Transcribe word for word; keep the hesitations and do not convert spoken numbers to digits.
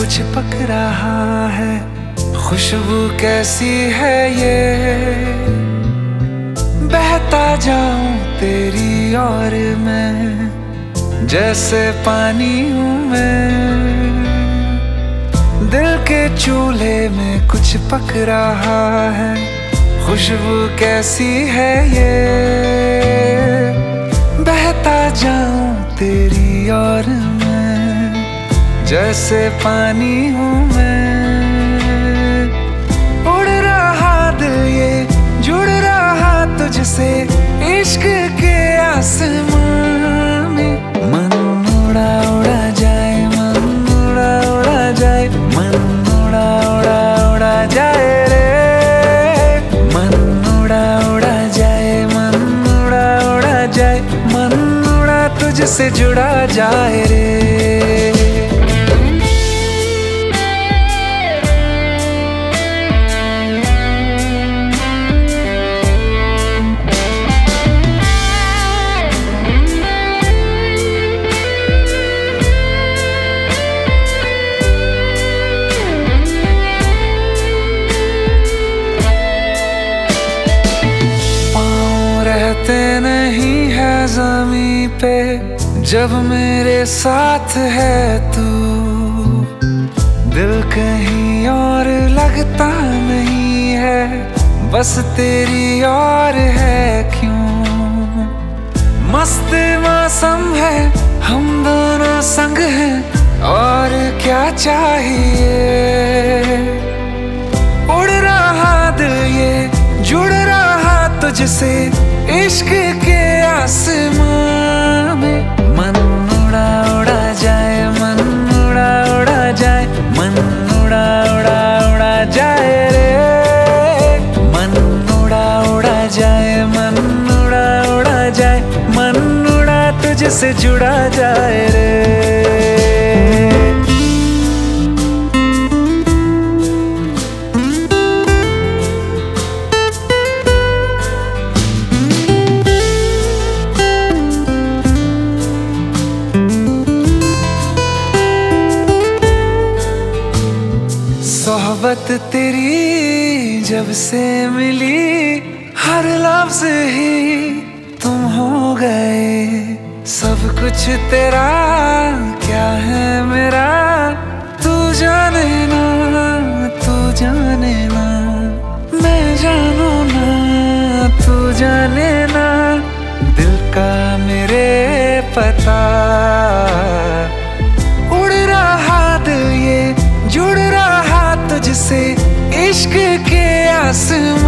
कुछ पक रहा है, खुशबू कैसी है ये। बहता जाऊं तेरी और मैं, जैसे पानी हूँ मैं। दिल के चूल्हे में कुछ पक रहा है, खुशबू कैसी है ये। बहता जाऊं तेरी और मैं, जैसे पानी हूँ मैं। उड़ रहा दिल ये, जुड़ रहा तुझसे इश्क के आसमान में। मन उड़ा उड़ा जाए, मन उड़ा उड़ा जाए, मन उड़ा उड़ा उड़ा जाए रे। मन उड़ा उड़ा जाए, मन उड़ा उड़ा जाए, मन उड़ा तुझसे जुड़ा जाए रे। रहते नहीं है ज़मीं पे जब मेरे साथ है तू। दिल कहीं और लगता नहीं है, बस तेरी और है क्यों। मस्त मौसम है, हम दोनों संग हैं, और क्या चाहिए। उड़ रहा दिल ये, जुड़ रहा तुझसे इश्क के आसमान में। मन उड़ा उड़ा जाए, मन उड़ा उड़ा जाए, मन उड़ा उड़ा उड़ा जाए रे। मन उड़ा उड़ा जाए, मन उड़ा उड़ा जाए, मन उड़ा तुझसे जुड़ा जाए रे। सोहबत तेरी जब से मिली, हर लफ्ज ही तुम हो गए। सब कुछ तेरा क्या है मेरा, तू जाने ना, तू जाने ना। मैं जानू ना, तू जाने ना। दिल का मेरे पता, उड़ रहा दिल ये, जुड़ रहा तुझसे इश्क के आसमान।